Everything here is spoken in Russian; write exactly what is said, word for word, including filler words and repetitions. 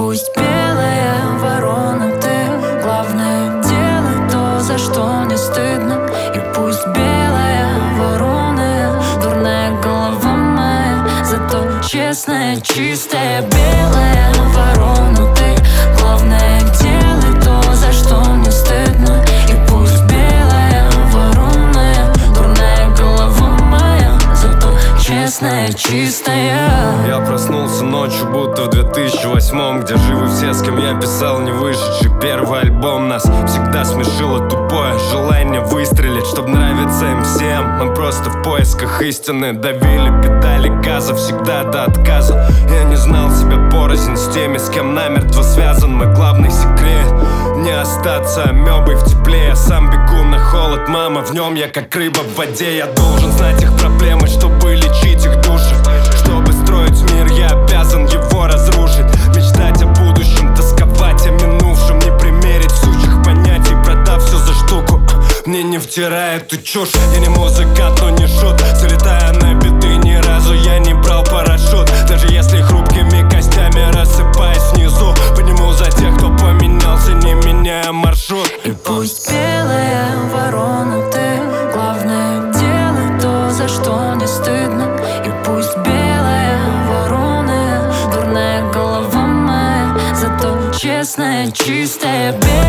пусть белая ворона ты, главное делай то, за что не стыдно. И пусть белая ворона, дурная голова моя, зато честная, чистая. Белая ворона ты, главное делай то, за что не стыдно. И пусть белая ворона, дурная голова моя, зато честная, чистая. Я проснулся ночью, будто в две тысячи восьмом, где живы все, с кем я писал не вышедший первый альбом. Нас всегда смешило тупое желание выстрелить, чтоб нравиться им всем. Мы просто в поисках истины, давили педали газа всегда до отказа. Я не знал себя порознь с теми, с кем намертво связан мой главный секрет. Не остаться амебой в тепле, я сам бегу на холод, мама, в нем я как рыба в воде. Я должен знать их проблемы, чтобы лечить их души. Чтобы строить мир, я обязан его разрушить. Мечтать о будущем, тосковать о минувшем, не примерить сущих понятий, продав все за штуку. Мне не втирай эту чушь. Я не музыкант, но не шут. Залетая на биты, ни разу я не брал парашют. Даже если хрупкими костями рассыпаясь внизу, подниму за тех, кто поменялся, не меняя маршрут. И пусть белая ворона ты, главное делай то, за что не стыдно. И пусть белая ворона, дурная голова моя, зато честная, чистая.